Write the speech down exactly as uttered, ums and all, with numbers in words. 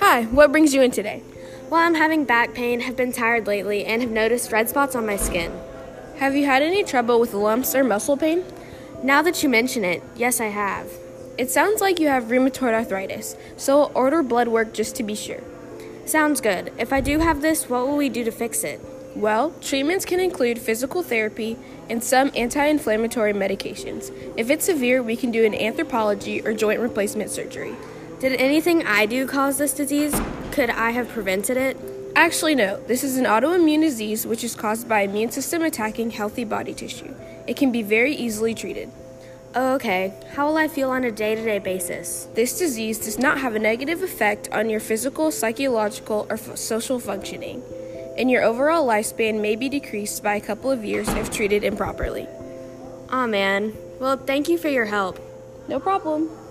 Hi, what brings you in today? Well, I'm having back pain, have been tired lately, and have noticed red spots on my skin. Have you had any trouble with lumps or muscle pain? Now that you mention it, yes, I have. It sounds like you have rheumatoid arthritis, so I'll order blood work just to be sure. Sounds good. If I do have this, what will we do to fix it? Well, treatments can include physical therapy and some anti-inflammatory medications. If it's severe, we can do an anthropology or joint replacement surgery. Did anything I do cause this disease? Could I have prevented it? Actually, no. This is an autoimmune disease which is caused by immune system attacking healthy body tissue. It can be very easily treated. Oh, okay. How will I feel on a day-to-day basis? This disease does not have a negative effect on your physical, psychological, or f- social functioning, and your overall lifespan may be decreased by a couple of years if treated improperly. Aw, man. Well, thank you for your help. No problem.